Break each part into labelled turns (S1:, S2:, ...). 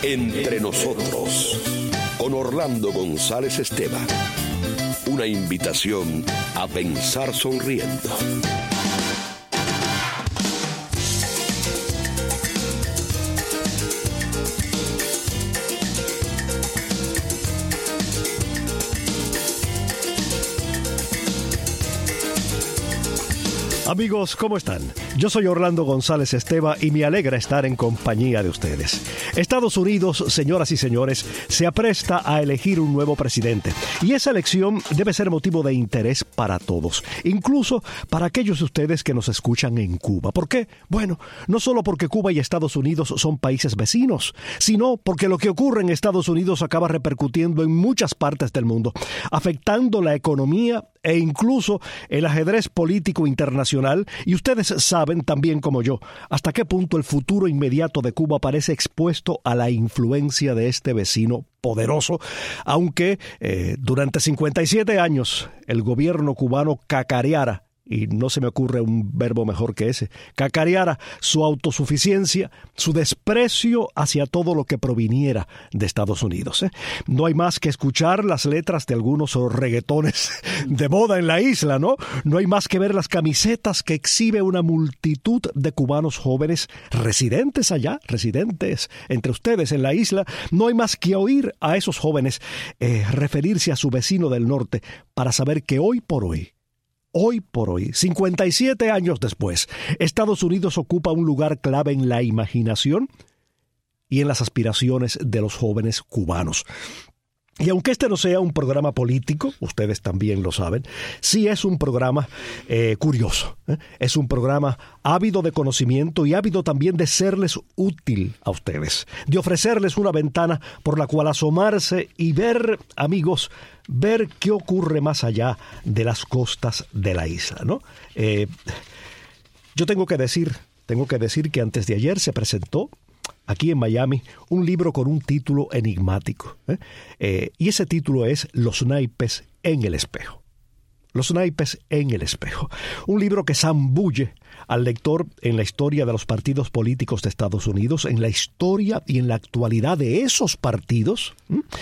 S1: Entre nosotros, con Orlando González Esteban. Una invitación a pensar sonriendo.
S2: Amigos, ¿cómo están? Yo soy Orlando González Esteban y me alegra estar en compañía de ustedes. Estados Unidos, señoras y señores, se apresta a elegir un nuevo presidente. Y esa elección debe ser motivo de interés para todos, incluso para aquellos de ustedes que nos escuchan en Cuba. ¿Por qué? Bueno, no solo porque Cuba y Estados Unidos son países vecinos, sino porque lo que ocurre en Estados Unidos acaba repercutiendo en muchas partes del mundo, afectando la economía e incluso el ajedrez político internacional, y ustedes saben también como yo hasta qué punto el futuro inmediato de Cuba parece expuesto a la influencia de este vecino poderoso, aunque durante 57 años el gobierno cubano cacareara, y no se me ocurre un verbo mejor que ese, cacareara su autosuficiencia, su desprecio hacia todo lo que proviniera de Estados Unidos. No hay más que escuchar las letras de algunos reggaetones de moda en la isla, ¿no? No hay más que ver las camisetas que exhibe una multitud de cubanos jóvenes residentes allá, residentes entre ustedes en la isla. No hay más que oír a esos jóvenes referirse a su vecino del norte para saber que hoy por hoy, 57 años después, Estados Unidos ocupa un lugar clave en la imaginación y en las aspiraciones de los jóvenes cubanos. Y aunque este no sea un programa político, ustedes también lo saben, sí es un programa curioso. Es un programa ávido de conocimiento y ávido también de serles útil a ustedes, de ofrecerles una ventana por la cual asomarse y ver, amigos, ver qué ocurre más allá de las costas de la isla, ¿no? Yo tengo que decir que antes de ayer se presentó aquí en Miami un libro con un título enigmático. Y ese título es Los naipes en el espejo. Los naipes en el espejo. Un libro que zambulle al lector en la historia de los partidos políticos de Estados Unidos, en la historia y en la actualidad de esos partidos,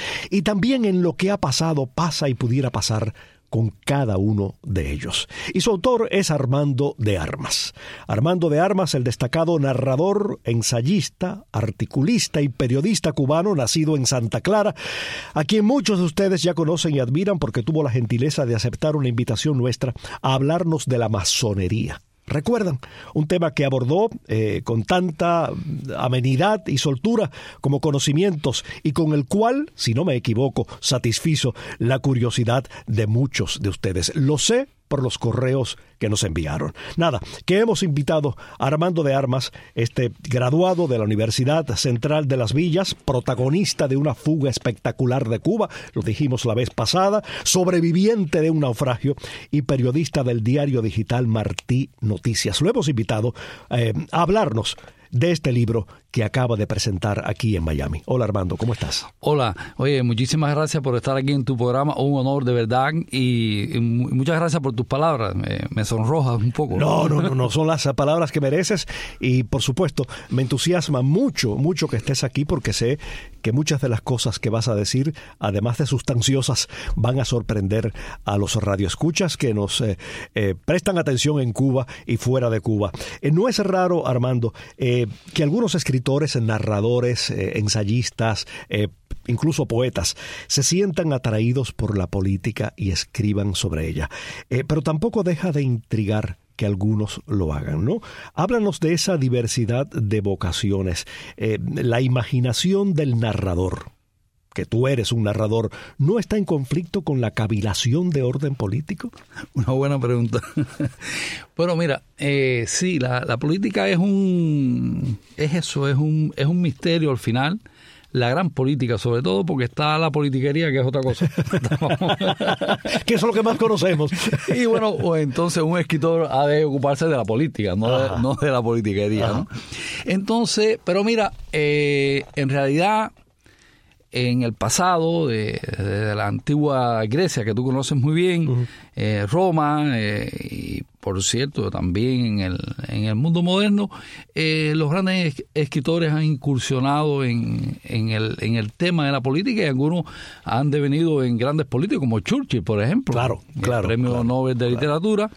S2: y también en lo que ha pasado, pasa y pudiera pasar con cada uno de ellos. Y su autor es Armando de Armas. Armando de Armas, el destacado narrador, ensayista, articulista y periodista cubano, nacido en Santa Clara, a quien muchos de ustedes ya conocen y admiran porque tuvo la gentileza de aceptar una invitación nuestra a hablarnos de la masonería. ¿Recuerdan? Un tema que abordó con tanta amenidad y soltura como conocimientos y con el cual, si no me equivoco, satisfizo la curiosidad de muchos de ustedes. Lo sé por los correos que nos enviaron. Nada, que hemos invitado a Armando de Armas, este graduado de la Universidad Central de las Villas, protagonista de una fuga espectacular de Cuba, lo dijimos la vez pasada, sobreviviente de un naufragio y periodista del diario digital Martí Noticias. Lo hemos invitado a hablarnos de este libro que acaba de presentar aquí en Miami. Hola Armando, ¿cómo estás?
S3: Hola, oye, muchísimas gracias por estar aquí en tu programa, un honor de verdad y muchas gracias por tus palabras, me sonrojas un poco.
S2: No, son las palabras que mereces y por supuesto me entusiasma mucho que estés aquí porque sé que muchas de las cosas que vas a decir, además de sustanciosas, van a sorprender a los radioescuchas que nos prestan atención en Cuba y fuera de Cuba. No es raro, Armando, que algunos escritores, narradores, ensayistas, incluso poetas, se sientan atraídos por la política y escriban sobre ella. Pero tampoco deja de intrigar que algunos lo hagan, ¿no? Háblanos de esa diversidad de vocaciones, la imaginación del narrador, que tú eres un narrador, ¿no está en conflicto con la cavilación de orden político?
S3: Una buena pregunta. Bueno, mira, sí, la política es un misterio al final. La gran política, sobre todo porque está la politiquería, que es otra cosa.
S2: Que eso es lo que más conocemos.
S3: Y bueno, pues entonces un escritor ha de ocuparse de la política, no de la politiquería, ¿no? Entonces, pero mira, en realidad, en el pasado de la antigua Grecia, que tú conoces muy bien, Roma y por cierto, también en el mundo moderno, los grandes escritores han incursionado en el tema de la política, y algunos han devenido en grandes políticos, como Churchill, por ejemplo, el premio Nobel de Literatura.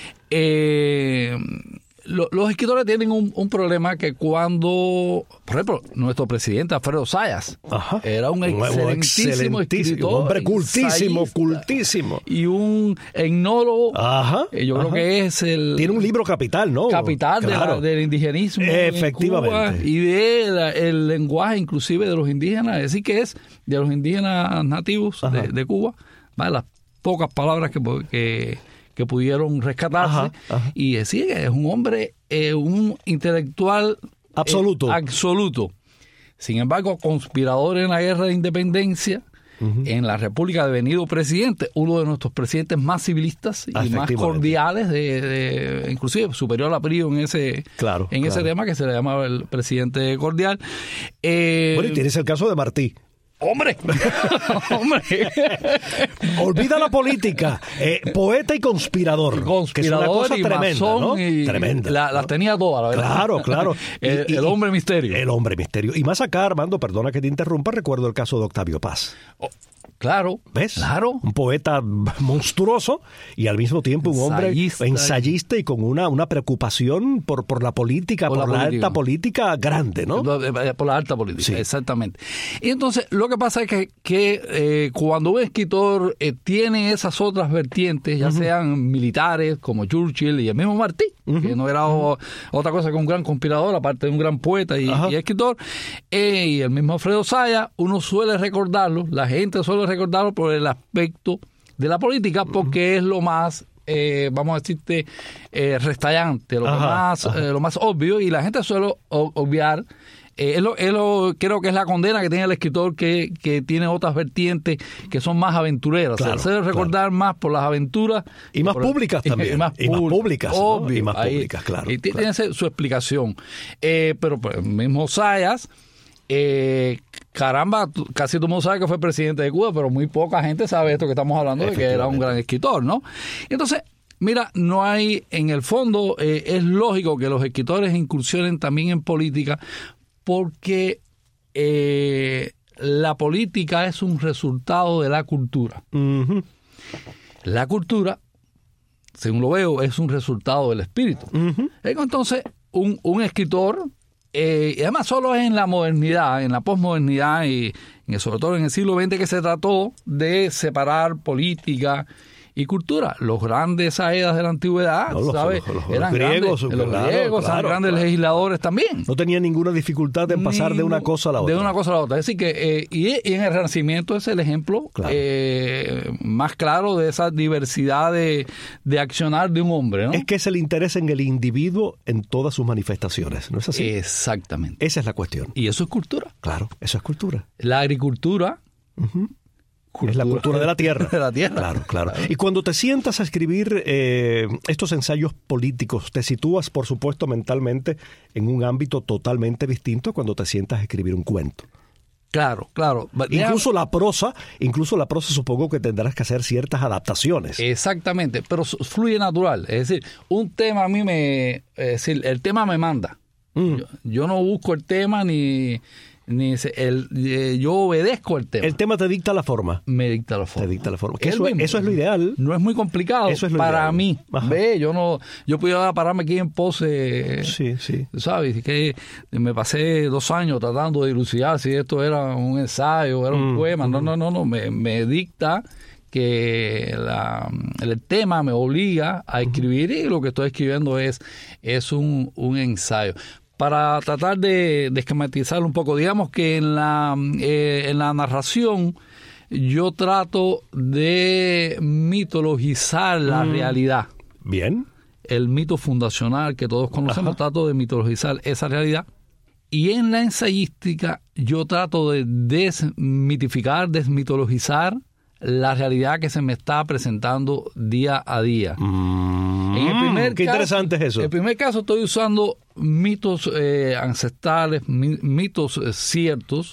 S3: Los escritores tienen un problema, que cuando, por ejemplo, nuestro presidente Alfredo Zayas era un excelentísimo escritor,
S2: un hombre cultísimo.
S3: Y un etnólogo. Yo creo que es
S2: tiene un libro capital, ¿no?
S3: Capital del indigenismo.
S2: Efectivamente.
S3: En Cuba, y el lenguaje inclusive de los indígenas, es decir, que es de los indígenas nativos de Cuba, ¿vale? Las pocas palabras que pudieron rescatarse, y decir que es un hombre, un intelectual absoluto. Sin embargo, conspirador en la guerra de independencia, en la República, devenido presidente, uno de nuestros presidentes más civilistas y más cordiales, inclusive superior a Prío en ese tema, que se le llamaba el presidente cordial.
S2: Bueno, y tienes el caso de Martí.
S3: ¡Hombre!
S2: Olvida la política. Poeta y conspirador.
S3: Que es una cosa tremenda, ¿no? Tremenda. Las tenía todas, la verdad.
S2: Claro.
S3: El hombre misterio.
S2: El hombre misterio. Y más acá, Armando, perdona que te interrumpa, recuerdo el caso de Octavio Paz.
S3: Claro.
S2: ¿Ves?
S3: Claro.
S2: Un poeta monstruoso y al mismo tiempo un hombre ensayista y con una preocupación por la política, por la alta política grande, ¿no?
S3: Por la alta política, exactamente. Y entonces, lo que pasa es que cuando un escritor tiene esas otras vertientes, ya sean militares, como Churchill y el mismo Martí, que no era otra cosa que un gran conspirador, aparte de un gran poeta y escritor, y el mismo Alfredo Zayas, uno suele recordarlo, la gente suele recordarlo por el aspecto de la política, porque es lo más, vamos a decirte, restallante, lo más obvio, y la gente suele obviar. Creo que es la condena que tiene el escritor, que tiene otras vertientes que son más aventureras.
S2: Claro,
S3: se debe recordar más por las aventuras.
S2: Y más públicas también. Y más públicas,
S3: obvio,
S2: y más públicas, claro.
S3: Y tiene su explicación. Pero pues, el mismo Zayas, caramba, casi todo el mundo sabe que fue presidente de Cuba, pero muy poca gente sabe esto que estamos hablando, de que era un gran escritor, ¿no? Entonces, mira, no hay, en el fondo, es lógico que los escritores incursionen también en política, porque la política es un resultado de la cultura. La cultura, según lo veo, es un resultado del espíritu. Entonces, un escritor, y además solo es en la modernidad, en la posmodernidad y sobre todo en el siglo XX, que se trató de separar política y cultura. Los grandes aedas de la antigüedad, ¿sabes? Eran griegos, eran grandes legisladores también.
S2: No tenían ninguna dificultad en pasar de una cosa a la otra.
S3: De una cosa a la otra. Es decir, que y en el Renacimiento es el ejemplo más claro de esa diversidad de accionar de un hombre, ¿no?
S2: Es que es el interés en el individuo en todas sus manifestaciones, ¿no es así?
S3: Exactamente.
S2: Esa es la cuestión.
S3: Y eso es cultura.
S2: Claro, eso es cultura.
S3: La agricultura...
S2: Es la cultura de la tierra.
S3: De la tierra.
S2: Claro. Y cuando te sientas a escribir estos ensayos políticos, te sitúas, por supuesto, mentalmente en un ámbito totalmente distinto a cuando te sientas a escribir un cuento.
S3: Claro.
S2: Incluso la prosa supongo que tendrás que hacer ciertas adaptaciones.
S3: Exactamente, pero fluye natural. Es decir, un tema a mí el tema me manda. Yo no busco el tema yo obedezco el tema.
S2: El tema te dicta la forma.
S3: Me dicta la forma.
S2: Te dicta la forma. Que eso es lo ideal.
S3: No es muy complicado para mí. Yo pudiera pararme aquí en pose.
S2: Sí.
S3: ¿Sabes? Que me pasé 2 años tratando de dilucidar si esto era un ensayo, era un poema. No. Me dicta que el tema me obliga a escribir, y lo que estoy escribiendo es un ensayo. Para tratar de esquematizarlo un poco, digamos que en la narración yo trato de mitologizar la realidad.
S2: Bien.
S3: El mito fundacional que todos conocemos, trato de mitologizar esa realidad. Y en la ensayística yo trato de desmitificar, desmitologizar la realidad que se me está presentando día a día.
S2: Qué interesante es eso.
S3: En el primer caso estoy usando mitos ancestrales, mitos ciertos,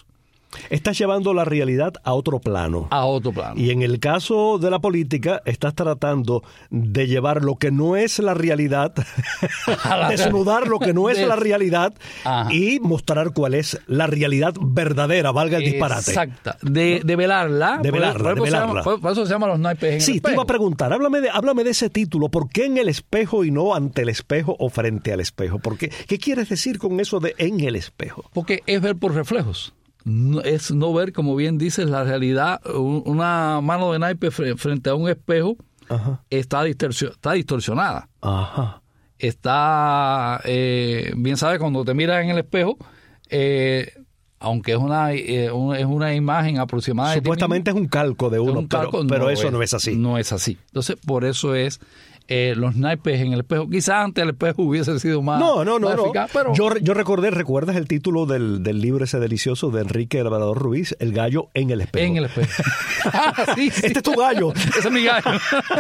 S2: Estás llevando la realidad a otro plano.
S3: A otro plano.
S2: Y en el caso de la política, estás tratando de llevar lo que no es la realidad, desnudar lo que no es la realidad y mostrar cuál es la realidad verdadera, valga el disparate.
S3: Exacta. De velarla.
S2: De velarla.
S3: Por eso se llama Los naipes en el espejo.
S2: Sí, te iba a preguntar, háblame de ese título. ¿Por qué en el espejo y no ante el espejo o frente al espejo? ¿Qué quieres decir con eso de en el espejo?
S3: Porque es ver por reflejos. Es no ver, como bien dices, la realidad. Una mano de naipe frente a un espejo está distorsionada.
S2: Ajá.
S3: Está, bien sabes, cuando te miras en el espejo, aunque es una imagen aproximada.
S2: Supuestamente es un calco de uno, pero eso no es así.
S3: No es así. Entonces, por eso es los naipes en el espejo. Quizás antes el espejo hubiese sido más eficaz, pero...
S2: Yo ¿recuerdas el título del libro ese delicioso de Enrique Labrador Ruiz, El gallo en el espejo?
S3: En el espejo. Sí.
S2: Este es tu gallo.
S3: Ese es mi gallo.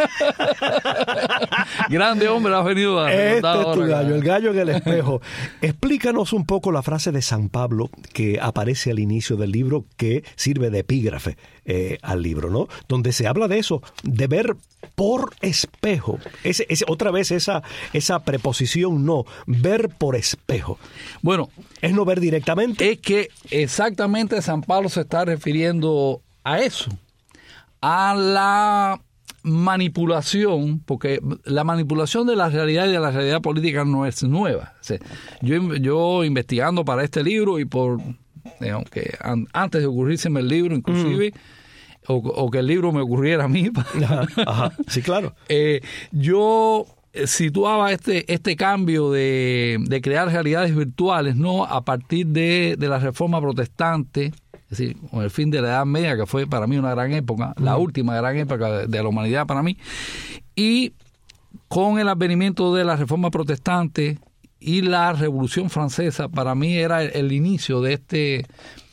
S3: Grande hombre, has venido a...
S2: Este es tu gallo, el gallo en el espejo. Explícanos un poco la frase de San Pablo que aparece al inicio del libro, que sirve de epígrafe al libro, ¿no? Donde se habla de eso, de ver por espejo. Otra vez esa preposición no, ver por espejo.
S3: Bueno,
S2: es no ver directamente.
S3: Es que exactamente San Pablo se está refiriendo a eso, a la manipulación, porque la manipulación de la realidad y de la realidad política no es nueva. O sea, yo investigando para este libro y aunque antes de ocurrírseme el libro, inclusive, o que el libro me ocurriera a mí.
S2: Ajá. Sí, claro.
S3: Yo situaba este cambio de crear realidades virtuales, ¿no?, a partir de la Reforma Protestante, es decir, con el fin de la Edad Media, que fue para mí una gran época, la última gran época de la humanidad para mí, y con el advenimiento de la Reforma Protestante y la Revolución Francesa, para mí era el inicio de este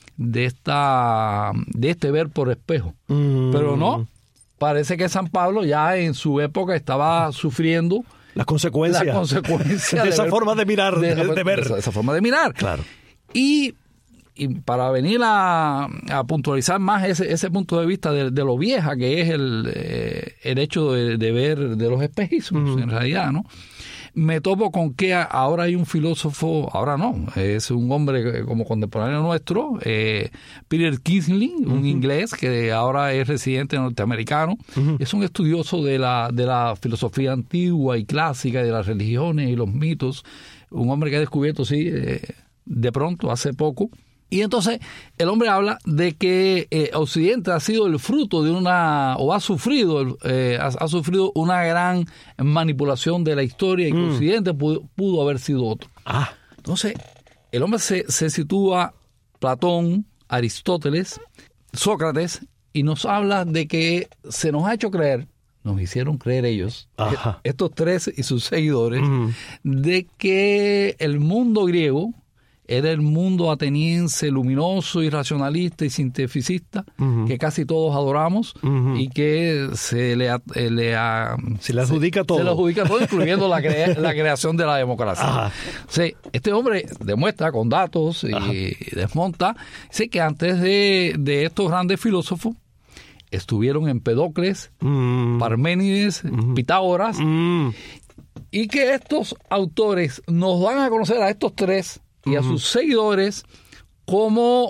S3: ver por espejo. Pero no, parece que San Pablo ya en su época estaba sufriendo
S2: las consecuencias de esa forma de mirar, de ver.
S3: Esa forma de mirar.
S2: Claro.
S3: Y para venir a puntualizar más ese punto de vista de lo vieja que es el hecho de ver, de los espejismos, en realidad, ¿no? Me topo con que ahora hay un filósofo, ahora no, es un hombre como contemporáneo nuestro, Peter Kingsley, un inglés que ahora es residente norteamericano, es un estudioso de la filosofía antigua y clásica, de las religiones y los mitos, un hombre que ha descubierto, sí, de pronto, hace poco. Y entonces el hombre habla de que Occidente ha sido el fruto de ha sufrido una gran manipulación de la historia, y que Occidente pudo haber sido otro. Entonces el hombre se sitúa Platón, Aristóteles, Sócrates, y nos habla de que se nos ha hecho creer, nos hicieron creer ellos, estos tres y sus seguidores, de que el mundo griego era el mundo ateniense luminoso y racionalista y cientificista que casi todos adoramos y que se le
S2: adjudica todo.
S3: Se le adjudica todo, incluyendo la creación de la democracia. Sí, este hombre demuestra con datos y desmonta, dice que antes de estos grandes filósofos estuvieron Empedocles, Parménides, Pitágoras, y que estos autores nos van a conocer a estos tres y a sus seguidores como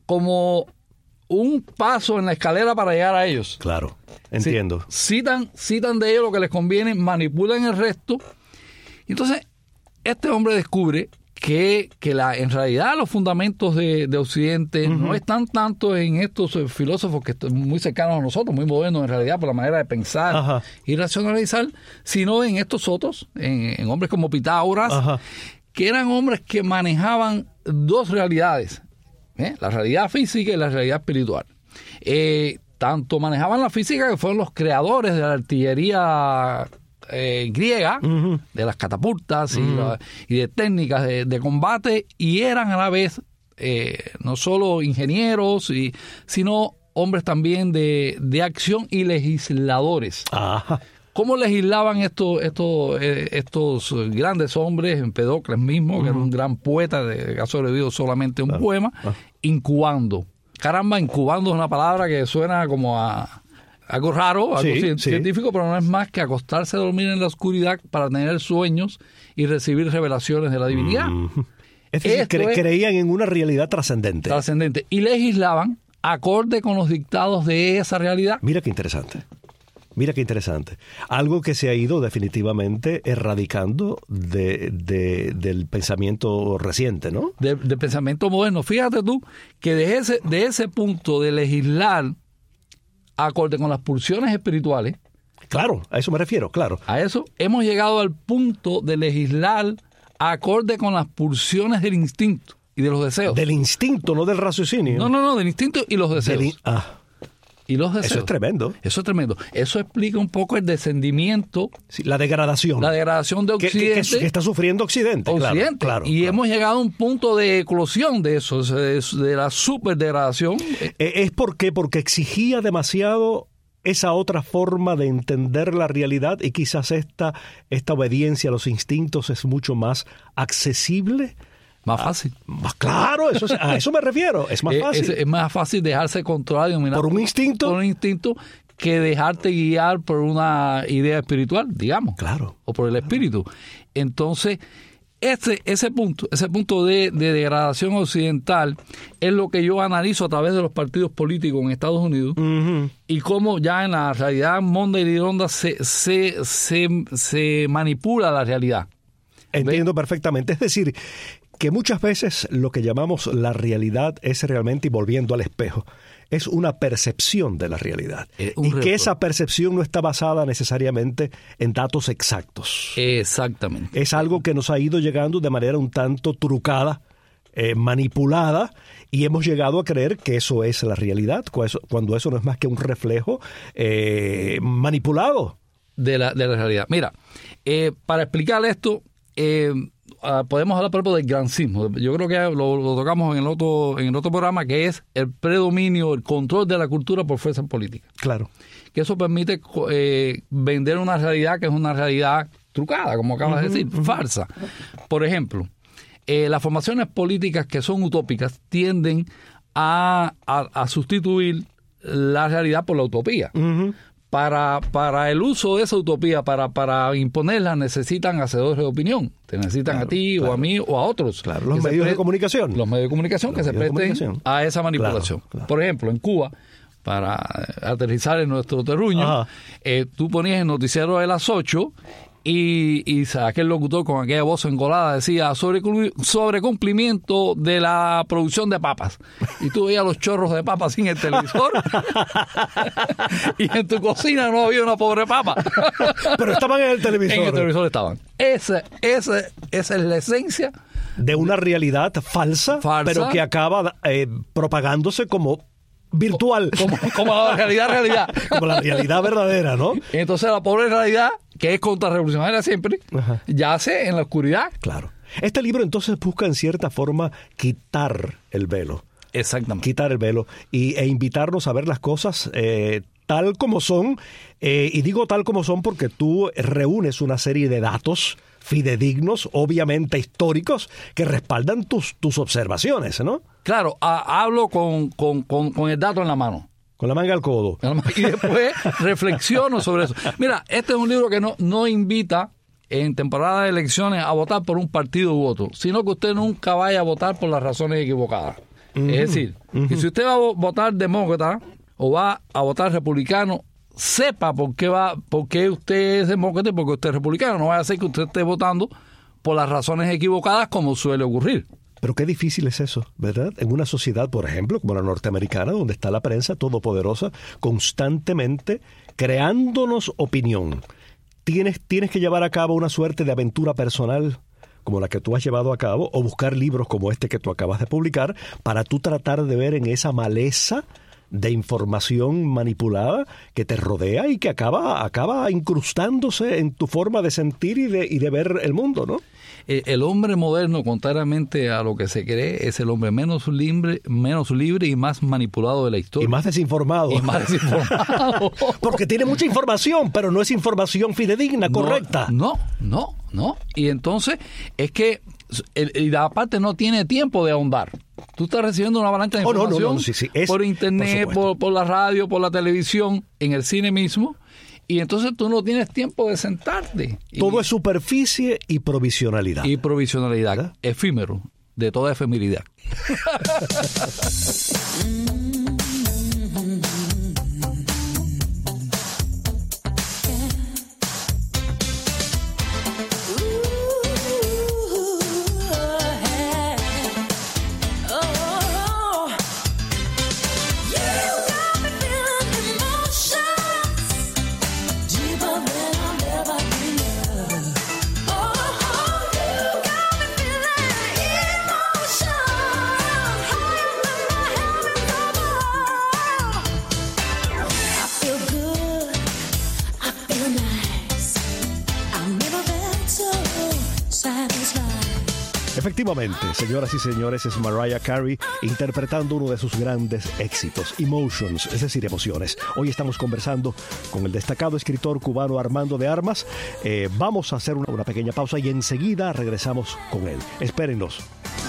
S3: un paso en la escalera para llegar a ellos.
S2: Claro, entiendo.
S3: Sí, citan de ellos lo que les conviene, manipulan el resto. Entonces, este hombre descubre que en realidad los fundamentos de Occidente no están tanto en estos filósofos que están muy cercanos a nosotros, muy modernos en realidad por la manera de pensar y racionalizar, sino en estos otros, en hombres como Pitágoras, que eran hombres que manejaban dos realidades, la realidad física y la realidad espiritual. Tanto manejaban la física, que fueron los creadores de la artillería griega, de las catapultas y de técnicas de combate, y eran a la vez no solo ingenieros, sino hombres también de acción y legisladores. ¿Cómo legislaban estos grandes hombres? Empedocles mismo, que era un gran poeta que ha sobrevivido solamente un poema, incubando caramba, incubando es una palabra que suena como a algo raro, algo científico, pero no es más que acostarse a dormir en la oscuridad para tener sueños y recibir revelaciones de la divinidad.
S2: Es decir, creían en una realidad trascendente.
S3: Trascendente. Y legislaban acorde con los dictados de esa realidad.
S2: Mira qué interesante. Algo que se ha ido definitivamente erradicando del pensamiento reciente, ¿no?
S3: Del pensamiento moderno. Fíjate tú que de ese punto de legislar acorde con las pulsiones espirituales.
S2: Claro, a eso me refiero, claro.
S3: A eso hemos llegado al punto de legislar acorde con las pulsiones del instinto y de los deseos.
S2: Del instinto, no del raciocinio.
S3: No, del instinto y los deseos. Y los deseos.
S2: Eso es tremendo.
S3: Eso explica un poco el descendimiento.
S2: Sí, la degradación.
S3: La degradación de Occidente.
S2: Que está sufriendo Occidente. Claro.
S3: Y hemos llegado a un punto de eclosión de eso, de la superdegradación.
S2: ¿Es porque exigía demasiado esa otra forma de entender la realidad y quizás esta obediencia a los instintos es mucho más accesible?
S3: Más fácil.
S2: Claro, a eso me refiero. Es más fácil.
S3: Es más fácil dejarse controlar y dominar
S2: por un instinto
S3: que dejarte guiar por una idea espiritual, digamos.
S2: Claro.
S3: O por el espíritu. Entonces, ese punto de degradación occidental es lo que yo analizo a través de los partidos políticos en Estados Unidos y cómo ya en la realidad monda y redonda se manipula la realidad.
S2: Entiendo perfectamente. Es decir, que muchas veces lo que llamamos la realidad es realmente, y volviendo al espejo, es una percepción de la realidad. Y que esa percepción no está basada necesariamente en datos exactos.
S3: Exactamente.
S2: Es algo que nos ha ido llegando de manera un tanto trucada, manipulada, y hemos llegado a creer que eso es la realidad, cuando eso no es más que un reflejo manipulado.
S3: De la realidad. Mira, para explicar esto, podemos hablar, por ejemplo, del grancismo. Yo creo que lo tocamos en el otro programa, que es el predominio, el control de la cultura por fuerzas políticas.
S2: Claro.
S3: Que eso permite vender una realidad que es una realidad trucada, como acabas de decir, falsa. Por ejemplo, las formaciones políticas que son utópicas tienden a sustituir la realidad por la utopía. Para el uso de esa utopía, para imponerla, necesitan hacedores de opinión. Te necesitan a ti o a mí o a otros.
S2: Claro, los medios de comunicación.
S3: Los medios de comunicación que se presten a esa manipulación.
S2: Claro.
S3: Por ejemplo, en Cuba, para aterrizar en nuestro terruño, tú ponías el noticiero de las 8 y aquel locutor con aquella voz engolada decía sobre cumplimiento de la producción de papas. Y tú veías los chorros de papas sin el televisor y en tu cocina no había una pobre papa.
S2: Pero estaban en el televisor.
S3: En el televisor estaban. Esa es la esencia
S2: de una realidad falsa, pero que acaba propagándose como virtual.
S3: Como la realidad.
S2: Como la realidad verdadera, ¿no?
S3: Entonces la pobre realidad, que es contrarrevolucionaria siempre, yace en la oscuridad.
S2: Claro. Este libro entonces busca en cierta forma quitar el velo.
S3: Exactamente.
S2: Quitar el velo e invitarnos a ver las cosas tal como son. Y digo tal como son porque tú reúnes una serie de datos fidedignos, obviamente históricos, que respaldan tus observaciones, ¿no?
S3: Claro, hablo con el dato en la mano.
S2: Con la manga al codo.
S3: Y después reflexiono sobre eso. Mira, este es un libro que no invita en temporada de elecciones a votar por un partido u otro, sino que usted nunca vaya a votar por las razones equivocadas. Es decir, que si usted va a votar demócrata o va a votar republicano, sepa por qué usted es demócrata y por qué usted es republicano. No vaya a ser que usted esté votando por las razones equivocadas, como suele ocurrir.
S2: Pero qué difícil es eso, ¿verdad? En una sociedad, por ejemplo, como la norteamericana, donde está la prensa todopoderosa, constantemente creándonos opinión. Tienes que llevar a cabo una suerte de aventura personal como la que tú has llevado a cabo, o buscar libros como este que tú acabas de publicar, para tú tratar de ver en esa maleza de información manipulada que te rodea y que acaba incrustándose en tu forma de sentir y de ver el mundo, ¿no?
S3: El hombre moderno, contrariamente a lo que se cree, es el hombre menos libre y más manipulado de la historia.
S2: Y más desinformado. Porque tiene mucha información, pero no es información fidedigna, correcta.
S3: No. Y entonces es que y aparte no tiene tiempo de ahondar. Tú estás recibiendo una avalancha de información por internet, por la radio, por la televisión, en el cine mismo, y entonces tú no tienes tiempo de sentarte.
S2: Todo es superficie y provisionalidad.
S3: Y provisionalidad, ¿verdad? Efímero, de toda efemeridad.
S2: Efectivamente, señoras y señores, es Mariah Carey interpretando uno de sus grandes éxitos, Emotions, es decir, emociones. Hoy estamos conversando con el destacado escritor cubano Armando de Armas. Vamos a hacer una pequeña pausa y enseguida regresamos con él. Espérennos.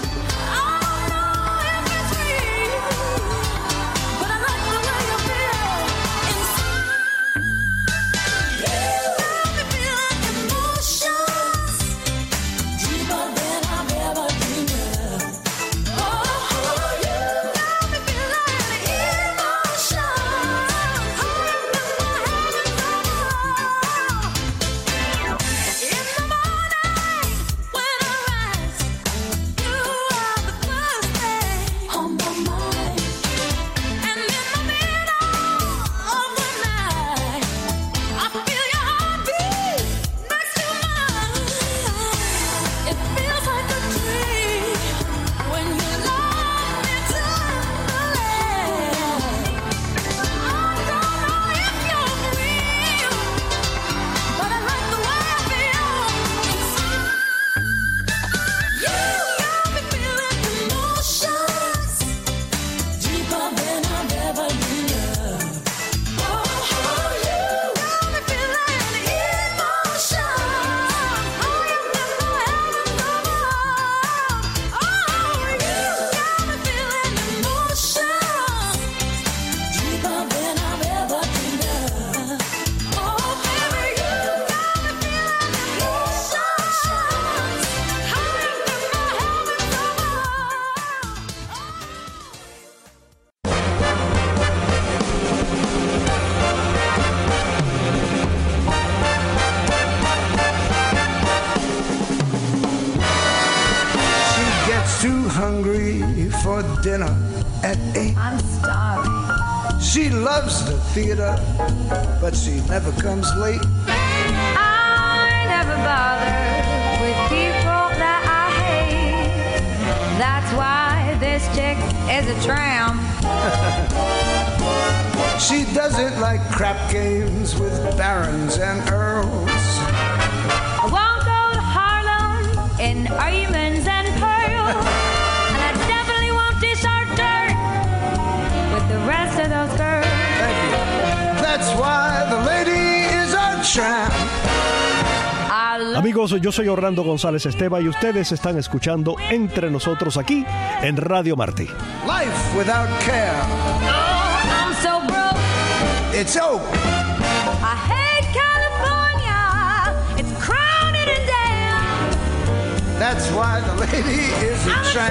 S4: For dinner at 8.
S5: I'm starving.
S4: She loves the theater, but she never comes late.
S5: I never bother with people that I hate. That's why this chick is a tramp.
S4: She doesn't like crap games with barons and earls.
S5: I won't go to Harlem in diamonds and pearls. The rest of those girls.
S4: Thank you. That's why the lady is a tramp.
S2: Amigos, yo soy Orlando González Esteva y ustedes están escuchando Entre Nosotros aquí en Radio Martí.
S4: Life without care.
S5: Oh, I'm so broke.
S4: It's oak.
S5: I hate California. It's crowded and damn.
S4: That's why the lady is a tramp.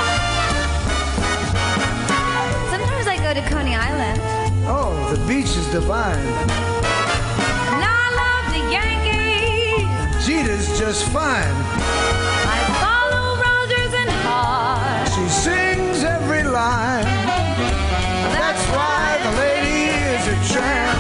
S5: Go to Coney Island.
S4: Oh, the beach is divine.
S5: And I love the Yankees.
S4: Jeter's just fine.
S5: I follow Rogers and Hart.
S4: She sings every line. That's why the lady is a tramp.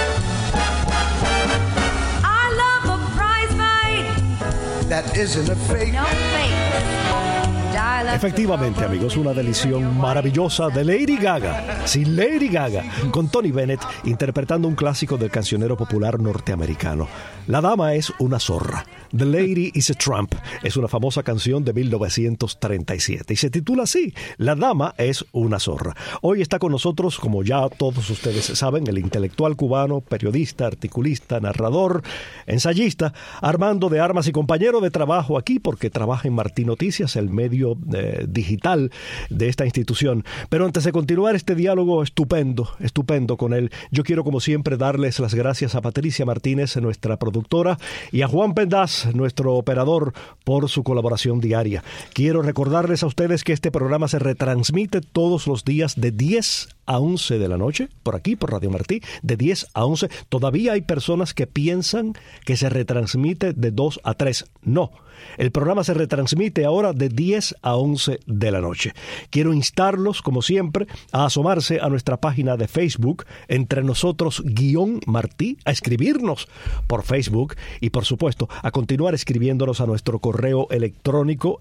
S5: I love a prize fight.
S4: That isn't a fake.
S5: No fake.
S2: Efectivamente, amigos, una delición maravillosa de Lady Gaga, sí, Lady Gaga, con Tony Bennett interpretando un clásico del cancionero popular norteamericano. La dama es una zorra. The Lady is a Tramp es una famosa canción de 1937 y se titula así, La dama es una zorra. Hoy está con nosotros, como ya todos ustedes saben, el intelectual cubano, periodista, articulista, narrador, ensayista, Armando de Armas y compañero de trabajo aquí porque trabaja en Martí Noticias, el medio digital de esta institución. Pero antes de continuar este diálogo estupendo con él, yo quiero como siempre darles las gracias a Patricia Martínez, nuestra productora, y a Juan Pendaz, nuestro operador, por su colaboración diaria. Quiero recordarles a ustedes que este programa se retransmite todos los días de 10 a 11 de la noche, por aquí, por Radio Martí, de 10 a 11. Todavía hay personas que piensan que se retransmite de 2 a 3. No, el programa se retransmite ahora de 10 a 11 de la noche. Quiero instarlos, como siempre, a asomarse a nuestra página de Facebook, Entre Nosotros Martí, a escribirnos por Facebook y, por supuesto, a continuar escribiéndonos a nuestro correo electrónico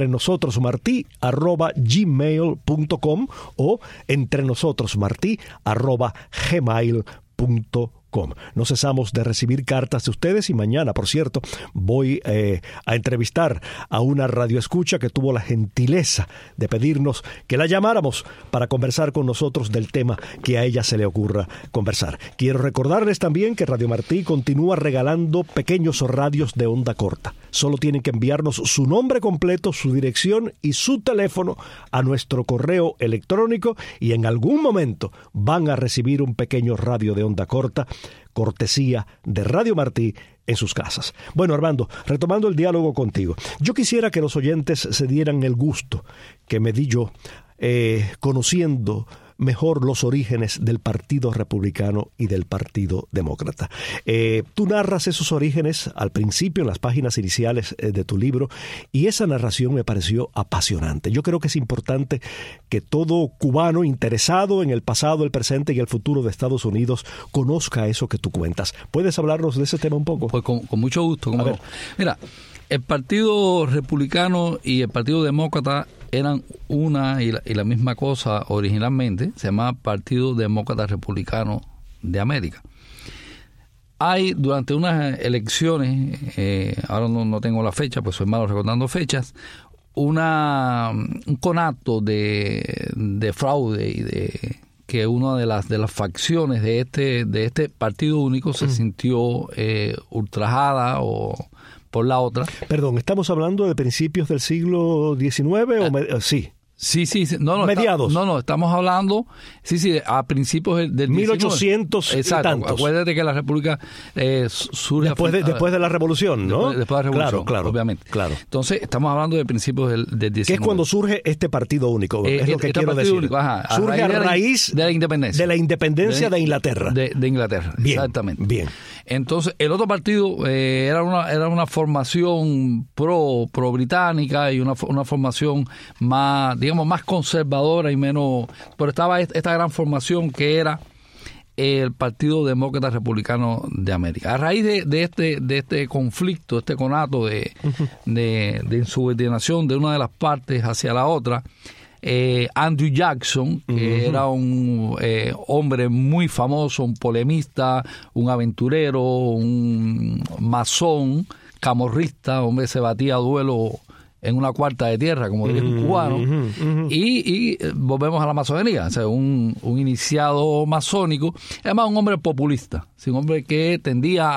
S2: entrenosotros@gmail.com o entrenosotros@gmail.com. No cesamos de recibir cartas de ustedes y mañana, por cierto, voy a entrevistar a una radioescucha que tuvo la gentileza de pedirnos que la llamáramos para conversar con nosotros del tema que a ella se le ocurra conversar. Quiero recordarles también que Radio Martí continúa regalando pequeños radios de onda corta. Solo tienen que enviarnos su nombre completo, su dirección y su teléfono a nuestro correo electrónico y en algún momento van a recibir un pequeño radio de onda corta, cortesía de Radio Martí en sus casas. Bueno, Armando, retomando el diálogo contigo, yo quisiera que los oyentes se dieran el gusto que me di yo conociendo mejor los orígenes del Partido Republicano y del Partido Demócrata. Tú narras esos orígenes al principio, en las páginas iniciales de tu libro, y esa narración me pareció apasionante. Yo creo que es importante que todo cubano interesado en el pasado, el presente y el futuro de Estados Unidos conozca eso que tú cuentas. ¿Puedes hablarnos de ese tema un poco?
S3: Pues con mucho gusto. Mira, el Partido Republicano y el Partido Demócrata eran una y la misma cosa originalmente. Se llamaba Partido Demócrata Republicano de América. Hay durante unas elecciones, ahora no tengo la fecha, pues soy malo recordando fechas, un conato de fraude y de que una de las facciones de este partido único se sintió ultrajada o por la otra.
S2: Perdón, ¿estamos hablando de principios del siglo XIX o sí?
S3: Sí. No,
S2: mediados.
S3: Estamos hablando, a principios del
S2: 1800
S3: 19. Exacto,
S2: y tantos.
S3: Acuérdate que la República surge
S2: después de la Revolución, ¿no?
S3: Después de la Revolución,
S2: claro,
S3: obviamente.
S2: Claro.
S3: Entonces, estamos hablando de principios del 19.
S2: Que es cuando surge este partido único, es lo que quiero decir.
S3: Único,
S2: surge a raíz
S3: de la independencia.
S2: De la independencia de Inglaterra.
S3: De Inglaterra,
S2: bien,
S3: exactamente.
S2: Bien.
S3: Entonces, el otro partido era una formación pro británica y una formación más, digamos, más conservadora y menos, pero estaba esta gran formación que era el Partido Demócrata Republicano de América. A raíz de este conflicto, este conato de insubordinación de una de las partes hacia la otra, Andrew Jackson, que era un hombre muy famoso, un polemista, un aventurero, un masón, camorrista, hombre, se batía a duelo en una cuarta de tierra, como diría un cubano, y volvemos a la masonería, o sea, un iniciado masónico, además un hombre populista, un hombre que tendía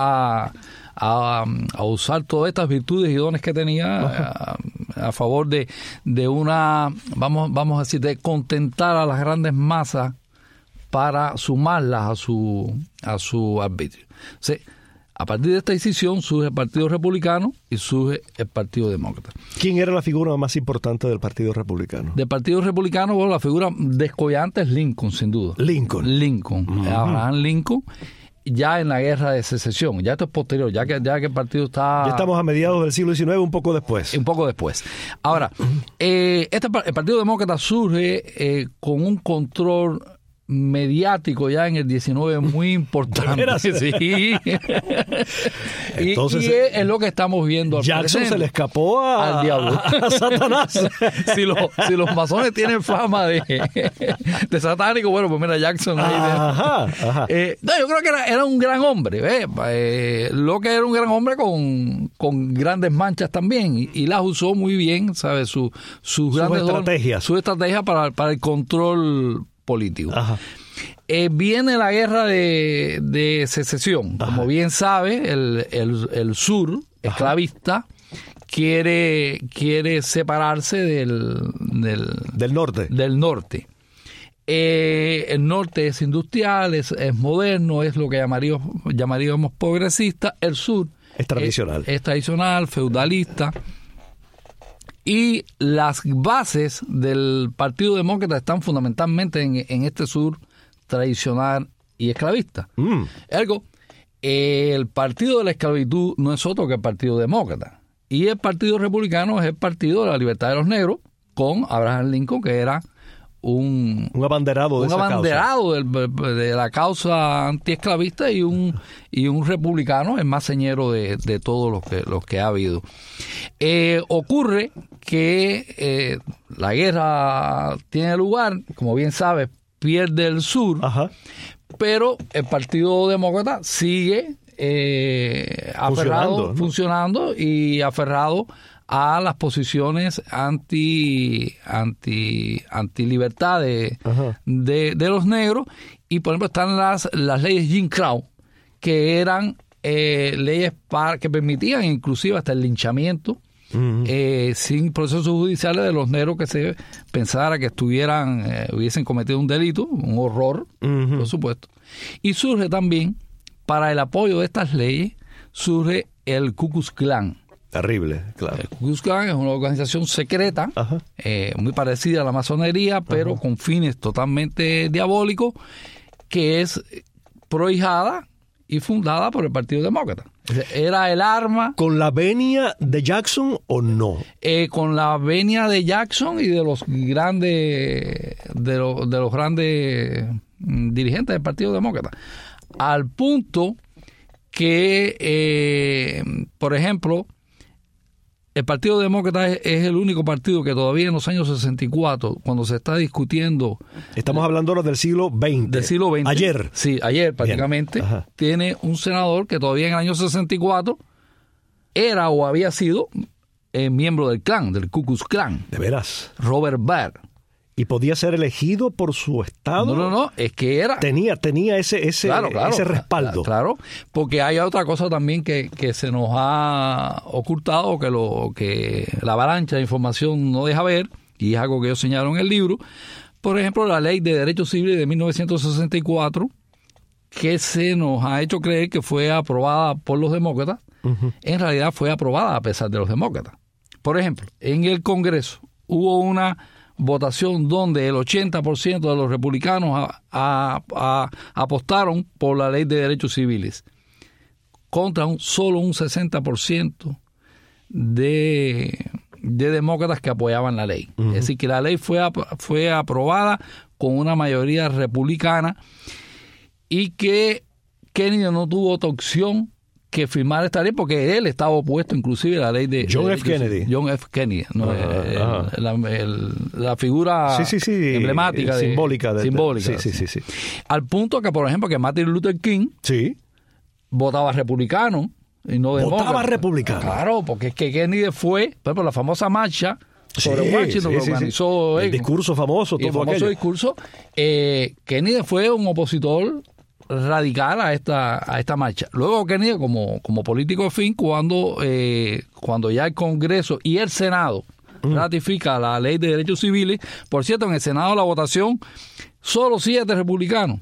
S3: a usar todas estas virtudes y dones que tenía a favor de una, vamos a decir, de contentar a las grandes masas para sumarlas a su arbitrio. O sea, a partir de esta decisión surge el Partido Republicano y surge el Partido Demócrata.
S2: ¿Quién era la figura más importante del Partido Republicano?
S3: Del Partido Republicano, bueno, la figura descollante es Lincoln, sin duda. Lincoln. Abraham Lincoln, ya en la Guerra de Secesión. Ya esto es posterior, ya que el partido está...
S2: Ya estamos a mediados del siglo XIX, un poco después.
S3: Ahora, el Partido Demócrata surge con un control mediático ya en el 19 muy importante. Sí. Entonces, y es lo que estamos viendo al
S2: Jackson
S3: presente.
S2: Se le escapó al diablo, a Satanás.
S3: si los masones tienen fama de satánico, bueno, pues mira, Jackson ahí.
S2: Ajá.
S3: Yo creo que era un gran hombre, lo que era un gran hombre con grandes manchas también, y las usó muy bien, ¿sabes? Sus grandes
S2: estrategias.
S3: Su estrategia para el control político. Viene la guerra de secesión. Como bien sabe, el sur esclavista quiere separarse del
S2: norte.
S3: Del norte. El norte es industrial, es moderno, es lo que llamaríamos progresista. El sur
S2: es tradicional.
S3: Es tradicional, feudalista. Y las bases del Partido Demócrata están fundamentalmente en este sur tradicional y esclavista. Ergo, el Partido de la Esclavitud no es otro que el Partido Demócrata. Y el Partido Republicano es el Partido de la Libertad de los Negros, con Abraham Lincoln, que era un
S2: abanderado
S3: de la causa antiesclavista y un republicano, el más señero de todos los que ha habido. Ocurre que la guerra tiene lugar, como bien sabes, pierde el sur. Ajá. Pero el Partido Demócrata sigue funcionando y aferrado a las posiciones anti-libertad de los negros. Y por ejemplo están las leyes Jim Crow, que eran leyes que permitían inclusive hasta el linchamiento sin procesos judiciales de los negros que se pensara que hubiesen cometido un delito, un horror, por supuesto. Y surge también, para el apoyo de estas leyes, surge el Ku Klux Klan.
S2: Terrible, claro.
S3: El Ku Klux Klan es una organización secreta, muy parecida a la masonería, pero con fines totalmente diabólicos, que es prohijada y fundada por el Partido Demócrata. Era el arma.
S2: ¿Con la venia de Jackson o no?
S3: Con la venia de Jackson y de los grandes dirigentes del Partido Demócrata. Al punto que, por ejemplo, el Partido Demócrata es el único partido que todavía en los años 64, cuando se está discutiendo...
S2: Estamos hablando del siglo XX.
S3: Del siglo XX.
S2: Ayer.
S3: Sí, ayer prácticamente. Tiene un senador que todavía en el año 64 era o había sido miembro del Klan, del Ku Klux Klan.
S2: ¿De veras?
S3: Robert Byrd.
S2: ¿Y podía ser elegido por su estado?
S3: No, es que era...
S2: Tenía ese respaldo.
S3: Claro, porque hay otra cosa también que se nos ha ocultado, que la avalancha de información no deja ver, y es algo que yo señalo en el libro. Por ejemplo, la Ley de Derechos Civiles de 1964, que se nos ha hecho creer que fue aprobada por los demócratas, en realidad fue aprobada a pesar de los demócratas. Por ejemplo, en el Congreso hubo una votación donde el 80% de los republicanos apostaron por la Ley de Derechos Civiles contra solo un 60% de demócratas que apoyaban la ley. Es decir, que la ley fue aprobada con una mayoría republicana y que Kennedy no tuvo otra opción que firmar esta ley, porque él estaba opuesto inclusive a la ley de
S2: John F. Kennedy,
S3: ¿no? La figura emblemática
S2: simbólica.
S3: Sí. Al punto que, por ejemplo, que Martin Luther King votaba republicano y no demócrata.
S2: Votaba republicano.
S3: Claro, porque es que Kennedy fue, por ejemplo, la famosa marcha sobre Washington, que organizó
S2: el discurso famoso, todo aquello.
S3: Discurso, Kennedy fue un opositor radical a esta marcha. Luego Kennedy, como político de fin, cuando ya el Congreso y el Senado ratifica la Ley de Derechos Civiles, por cierto, en el Senado la votación, solo 7 republicanos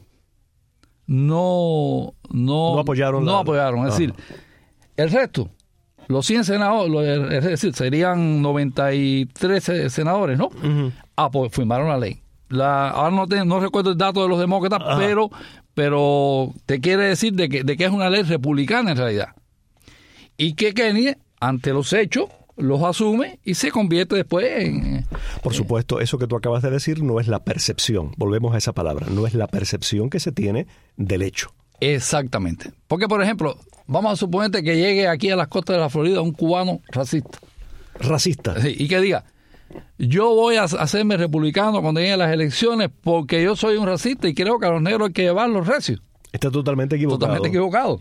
S3: no apoyaron. Es decir, el resto, los 100 senadores, es decir, serían 93 senadores, ¿no? Firmaron la ley. Ahora no recuerdo el dato de los demócratas, pero te quiere decir de que es una ley republicana en realidad. Y que Kennedy, ante los hechos, los asume y se convierte después en...
S2: Por supuesto, eso que tú acabas de decir no es la percepción. Volvemos a esa palabra. No es la percepción que se tiene del hecho.
S3: Exactamente. Porque, por ejemplo, vamos a suponerte que llegue aquí a las costas de la Florida un cubano racista.
S2: Racista.
S3: Sí, y que diga, yo voy a hacerme republicano cuando lleguen las elecciones porque yo soy un racista y creo que a los negros hay que llevarlos recios.
S2: Está totalmente equivocado.
S3: Totalmente equivocado.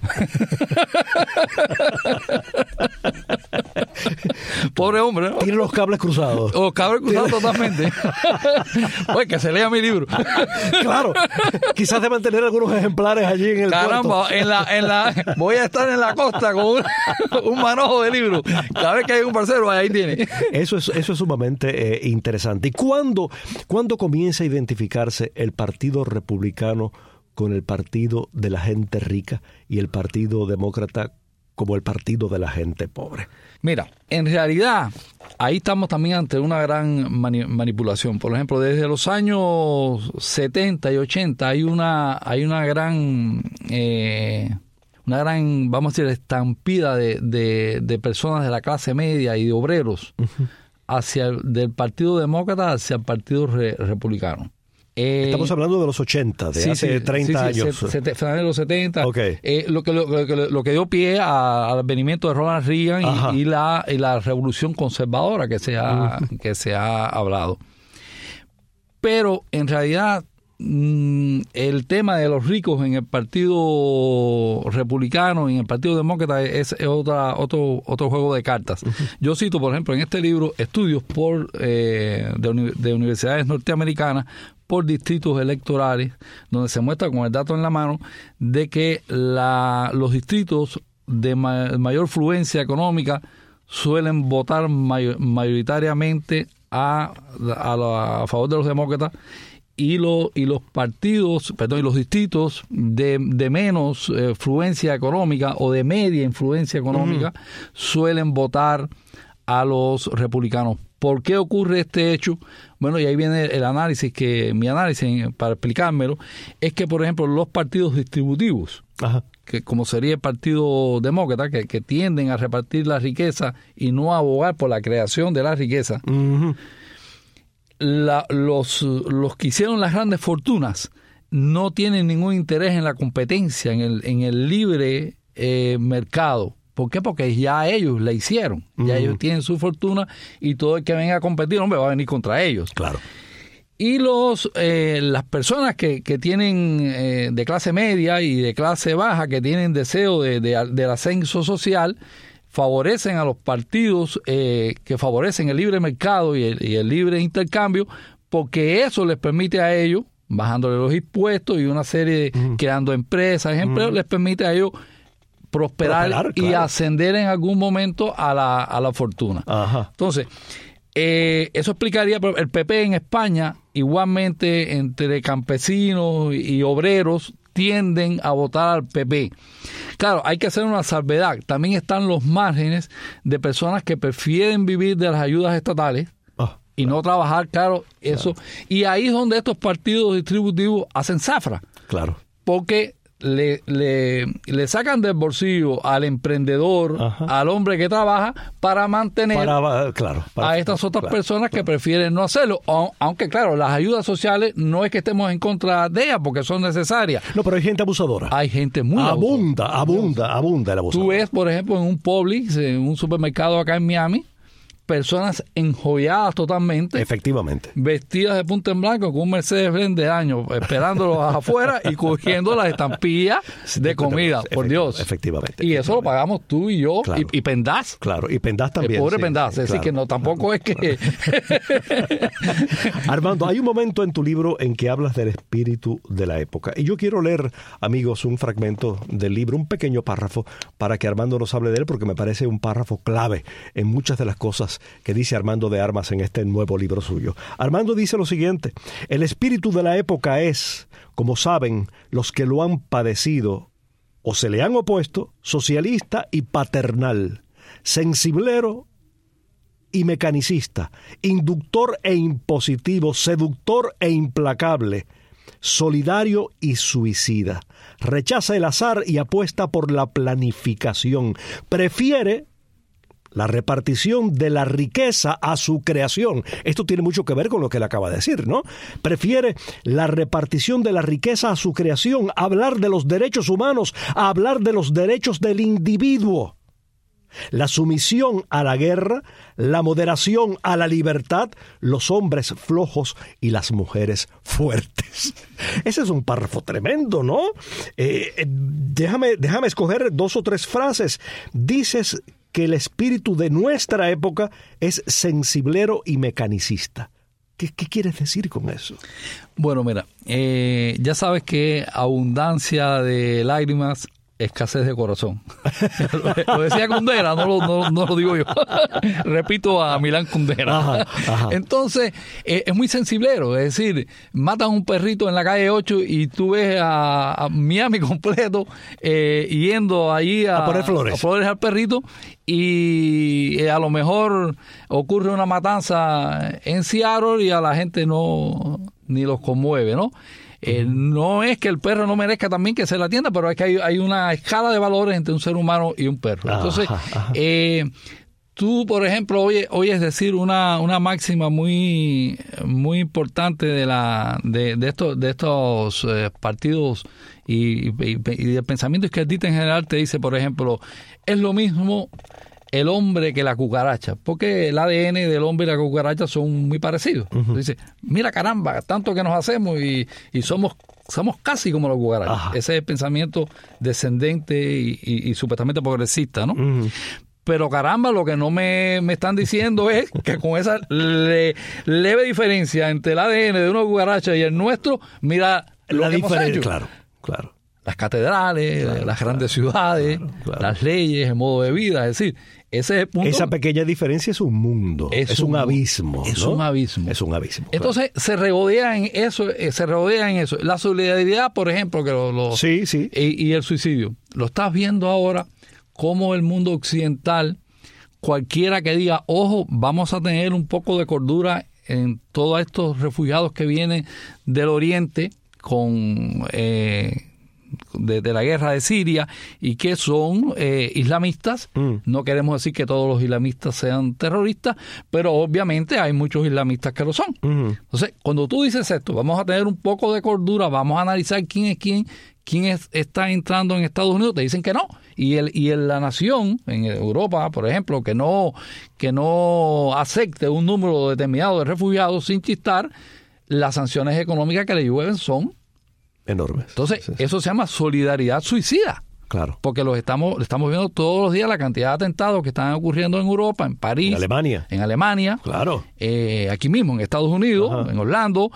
S3: Pobre hombre, ¿no?
S2: Tiene los cables cruzados.
S3: Los cables cruzados totalmente. Pues que se lea mi libro.
S2: Claro. Quizás de mantener algunos ejemplares allí en el
S3: Caramba,
S2: puerto.
S3: voy a estar en la costa con un manojo de libros. Cada vez que hay un parcero, ahí tiene.
S2: Eso es sumamente interesante. ¿Y cuándo comienza a identificarse el Partido Republicano con el Partido de la Gente Rica y el Partido Demócrata como el Partido de la Gente Pobre?
S3: Mira, en realidad, ahí estamos también ante una gran manipulación. Por ejemplo, desde los años 70 y 80 hay una gran, vamos a decir, estampida de personas de la clase media y de obreros del Partido Demócrata hacia el Partido Republicano.
S2: Estamos hablando de los 80, hace 30 años.
S3: Finales de los 70.
S2: Okay.
S3: Lo que dio pie al advenimiento de Ronald Reagan y la revolución conservadora que se ha hablado. Pero en realidad el tema de los ricos en el Partido Republicano y en el Partido Demócrata es otro juego de cartas. Yo cito, por ejemplo, en este libro estudios de universidades norteamericanas por distritos electorales, donde se muestra con el dato en la mano de que los distritos de mayor fluencia económica suelen votar mayoritariamente a favor de los demócratas, y los distritos de menos fluencia económica o de media influencia económica suelen votar a los republicanos. ¿Por qué ocurre este hecho? Bueno, y ahí viene mi análisis para explicármelo, es que, por ejemplo, los partidos distributivos, que como sería el Partido Demócrata, que tienden a repartir la riqueza y no a abogar por la creación de la riqueza, los que hicieron las grandes fortunas no tienen ningún interés en la competencia, en el libre mercado. ¿Por qué? Porque ya ellos la hicieron, ya ellos tienen su fortuna y todo el que venga a competir, hombre, va a venir contra ellos.
S2: Claro.
S3: Y las personas que tienen de clase media y de clase baja, que tienen deseo del ascenso social, favorecen a los partidos que favorecen el libre mercado y el libre intercambio, porque eso les permite a ellos, bajándole los impuestos y una serie creando empresas, empleos, les permite a ellos prosperar y ascender en algún momento a la fortuna. Entonces, eso explicaría el PP en España, igualmente entre campesinos y obreros, tienden a votar al PP. Claro, hay que hacer una salvedad. También están los márgenes de personas que prefieren vivir de las ayudas estatales y no trabajar, eso. Y ahí es donde estos partidos distributivos hacen zafra. Claro. Porque le sacan del bolsillo al emprendedor, al hombre que trabaja, para mantener a estas otras personas que prefieren no hacerlo. Aunque, claro, las ayudas sociales no es que estemos en contra de ellas, porque son necesarias.
S2: No, pero hay gente abusadora.
S3: Hay gente muy
S2: abunda el abusador.
S3: Tú ves, por ejemplo, en un Publix, en un supermercado acá en Miami, personas enjolladas totalmente.
S2: Efectivamente.
S3: Vestidas de punta en blanco con un Mercedes-Benz de año, esperándolos afuera y cogiendo las estampillas de comida, por Dios.
S2: Efectivamente.
S3: Y eso lo pagamos tú y yo, y Pendaz.
S2: Claro, y Pendaz también.
S3: El pobre Pendaz. Es decir, que no, tampoco es que...
S2: Armando, hay un momento en tu libro en que hablas del espíritu de la época. Y yo quiero leer, amigos, un fragmento del libro, un pequeño párrafo, para que Armando nos hable de él, porque me parece un párrafo clave en muchas de las cosas que dice Armando de Armas en este nuevo libro suyo. Armando dice lo siguiente: el espíritu de la época es, como saben los que lo han padecido o se le han opuesto, socialista y paternal, sensiblero y mecanicista, inductor e impositivo, seductor e implacable, solidario y suicida. Rechaza el azar y apuesta por la planificación. Prefiere la repartición de la riqueza a su creación. Esto tiene mucho que ver con lo que él acaba de decir, ¿no? Prefiere la repartición de la riqueza a su creación, hablar de los derechos humanos, a hablar de los derechos del individuo. la sumisión a la guerra, la moderación a la libertad, los hombres flojos y las mujeres fuertes. Ese es un párrafo tremendo, ¿no? Déjame escoger 2 o 3 frases. Dices que el espíritu de nuestra época es sensiblero y mecanicista. ¿Qué quieres decir con eso?
S3: Bueno, mira, ya sabes que abundancia de lágrimas, escasez de corazón. Lo decía Kundera, no lo digo yo. Repito a Milán Kundera. Ajá. Entonces, es muy sensiblero. Es decir, matan un perrito en la calle 8 y tú ves a Miami completo yendo allí a poner flores al perrito, y a lo mejor ocurre una matanza en Seattle y a la gente ni los conmueve, ¿no? No es que el perro no merezca también que se le atienda, pero es que hay una escala de valores entre un ser humano y un perro. Entonces, tú, por ejemplo, oyes decir una máxima muy muy importante de estos partidos y del pensamiento izquierdista en general. Te dice, por ejemplo, es lo mismo el hombre que la cucaracha, porque el ADN del hombre y la cucaracha son muy parecidos. Dice, mira, caramba, tanto que nos hacemos y somos casi como los cucarachas. Ese es el pensamiento descendente y supuestamente progresista, ¿no? Pero caramba, lo que no me están diciendo es que con esa leve diferencia entre el ADN de una cucaracha y el nuestro, mira la diferencia. Claro. Las catedrales, las grandes ciudades, las leyes, el modo de vida, es decir, ese es el punto. Esa pequeña diferencia es un mundo, es un abismo. Es un abismo. Entonces, se regodea en eso. La solidaridad, por ejemplo, que sí. Y el suicidio. Lo estás viendo ahora como el mundo occidental, cualquiera que diga, ojo, vamos a tener un poco de cordura en todos estos refugiados que vienen del Oriente con de la guerra de Siria y que son islamistas. No queremos decir que todos los islamistas sean terroristas, pero obviamente hay muchos islamistas que lo son. Entonces, cuando tú dices esto, vamos a tener un poco de cordura, vamos a analizar quién está entrando en Estados Unidos, te dicen que no. Y en la nación, en Europa, por ejemplo, que no acepte un número determinado de refugiados sin chistar, las sanciones económicas que le llueven son enormes. Entonces, eso se llama solidaridad suicida. Claro. Porque estamos viendo todos los días la cantidad de atentados que están ocurriendo en Europa, en París, en Alemania, claro, aquí mismo en Estados Unidos, en Orlando.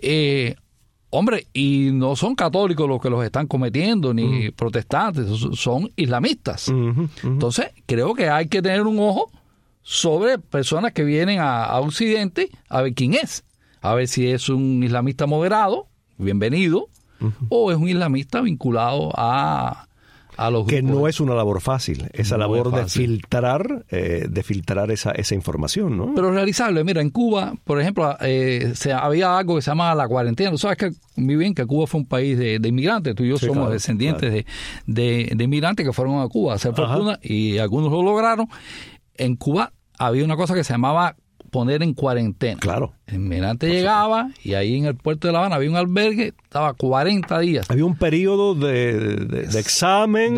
S3: Hombre, y no son católicos los que los están cometiendo, ni protestantes, son islamistas. Entonces, creo que hay que tener un ojo sobre personas que vienen a Occidente, a ver quién es. A ver si es un islamista moderado, bienvenido, o es un islamista vinculado a los
S2: que grupos. No es una labor fácil, esa labor de filtrar esa información, ¿no? Pero
S3: realizable. Mira, en Cuba, por ejemplo, había algo que se llama la cuarentena. Tú sabes que muy bien que Cuba fue un país de inmigrantes. Tú y yo somos descendientes de inmigrantes que fueron a Cuba a hacer fortuna y algunos lo lograron. En Cuba había una cosa que se llamaba poner en cuarentena. Claro. El inmigrante llegaba y ahí en el puerto de La Habana había un albergue, estaba 40 días.
S2: Había un periodo de examen,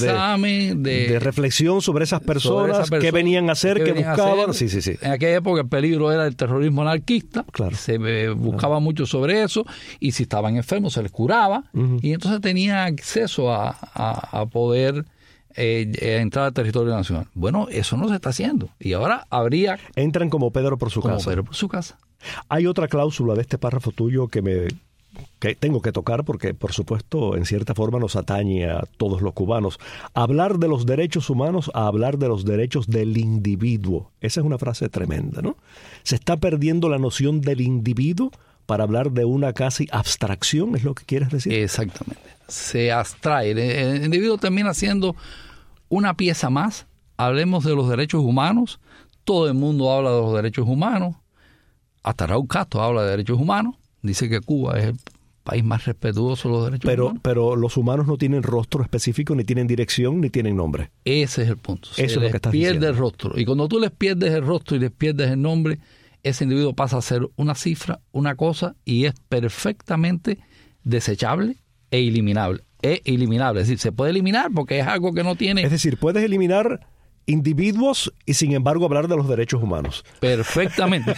S2: de reflexión sobre esas personas, qué venían a hacer, qué buscaban. Sí.
S3: En aquella época el peligro era el terrorismo anarquista, claro. Se buscaba mucho sobre eso, y si estaban enfermos se les curaba, y entonces tenía acceso a poder entrar al territorio nacional. Bueno, eso no se está haciendo. Y ahora
S2: entran como Pedro por su casa. Hay otra cláusula de este párrafo tuyo que tengo que tocar porque, por supuesto, en cierta forma nos atañe a todos los cubanos. Hablar de los derechos humanos a hablar de los derechos del individuo. Esa es una frase tremenda, ¿no? Se está perdiendo la noción del individuo para hablar de una casi abstracción, ¿es lo que quieres decir?
S3: Exactamente. Se abstrae. El individuo termina siendo una pieza más. Hablemos de los derechos humanos. Todo el mundo habla de los derechos humanos. Hasta Raúl Castro habla de derechos humanos. Dice que Cuba es el país más respetuoso de los derechos humanos.
S2: Pero los humanos no tienen rostro específico, ni tienen dirección, ni tienen nombre.
S3: Ese es el punto.
S2: Eso es lo que estás diciendo.
S3: Pierde el rostro. Y cuando tú les pierdes el rostro y les pierdes el nombre, ese individuo pasa a ser una cifra, una cosa, y es perfectamente desechable e eliminable. Es eliminable. Es decir, se puede eliminar porque es algo que no tiene...
S2: Es decir, puedes eliminar individuos y sin embargo hablar de los derechos humanos.
S3: Perfectamente.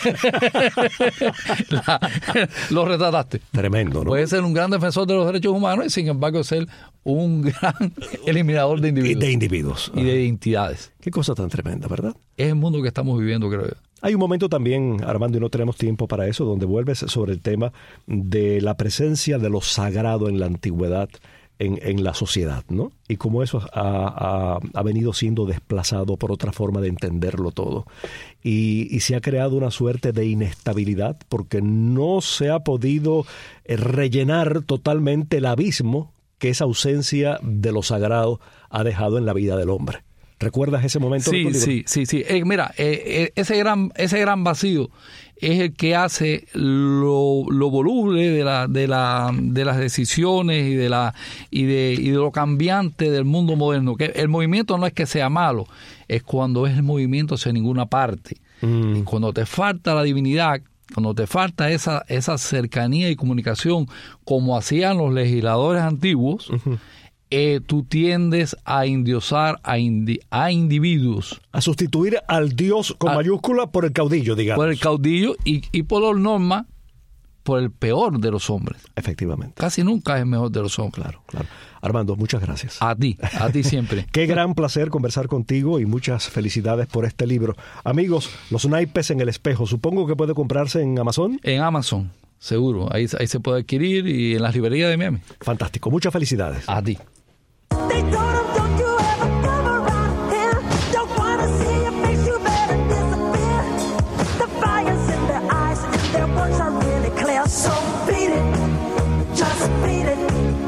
S3: Lo retrataste.
S2: Tremendo, ¿no?
S3: Puede ser un gran defensor de los derechos humanos y sin embargo ser un gran eliminador de individuos.
S2: De individuos.
S3: Y de identidades.
S2: Qué cosa tan tremenda, ¿verdad?
S3: Es el mundo que estamos viviendo, creo yo.
S2: Hay un momento también, Armando, y no tenemos tiempo para eso, donde vuelves sobre el tema de la presencia de lo sagrado en la antigüedad en la sociedad, ¿no? Y cómo eso ha venido siendo desplazado por otra forma de entenderlo todo. Y se ha creado una suerte de inestabilidad porque no se ha podido rellenar totalmente el abismo que esa ausencia de lo sagrado ha dejado en la vida del hombre. ¿Recuerdas ese momento?
S3: Sí. Mira, ese gran vacío es el que hace lo voluble de las decisiones y de lo cambiante del mundo moderno. Que el movimiento no es que sea malo, es cuando es el movimiento hacia ninguna parte. Y cuando te falta la divinidad, cuando te falta esa cercanía y comunicación como hacían los legisladores antiguos, tú tiendes a endiosar a individuos.
S2: A sustituir al Dios con mayúscula por el caudillo, digamos.
S3: Por el caudillo y por norma, por el peor de los hombres.
S2: Efectivamente.
S3: Casi nunca es el mejor de los hombres.
S2: Claro. Armando, muchas gracias.
S3: A ti siempre.
S2: Qué gran placer conversar contigo y muchas felicidades por este libro. Amigos, Los naipes en el espejo, supongo que puede comprarse en Amazon.
S3: En Amazon, seguro. Ahí se puede adquirir y en las librerías de Miami.
S2: Fantástico, muchas felicidades.
S3: A ti.
S6: They told him, don't you ever come around here. Don't wanna see your face, you better disappear. The fire's in their eyes and their words are really clear. So beat it, just beat it.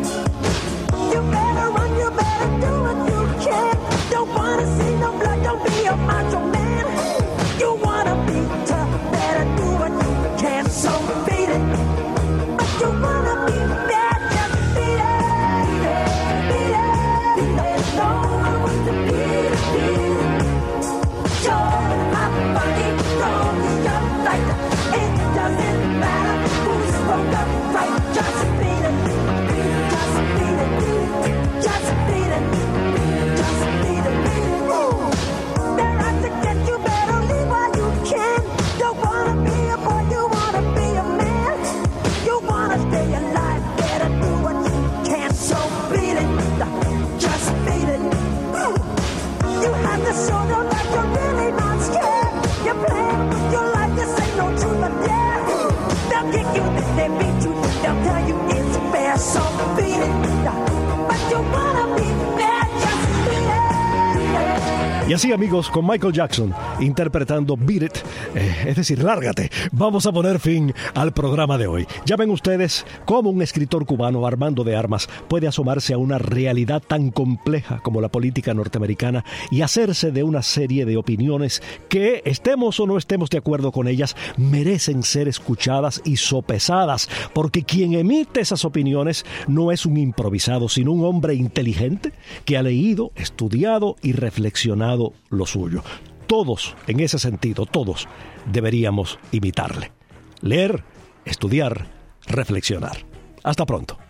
S6: You better run, you better do what you can. Don't wanna see no blood, don't be a macho man. You wanna be tough, better do what you can. So beat it, but you wanna be bad, just beat it.
S2: Y así, amigos, con Michael Jackson interpretando Beat It, es decir, lárgate, vamos a poner fin al programa de hoy. Ya ven ustedes cómo un escritor cubano, Armando de Armas, puede asomarse a una realidad tan compleja como la política norteamericana y hacerse de una serie de opiniones que, estemos o no estemos de acuerdo con ellas, merecen ser escuchadas y sopesadas, porque quien emite esas opiniones no es un improvisado, sino un hombre inteligente que ha leído, estudiado y reflexionado lo suyo. Todos, en ese sentido, todos deberíamos imitarle. Leer, estudiar, reflexionar. Hasta pronto.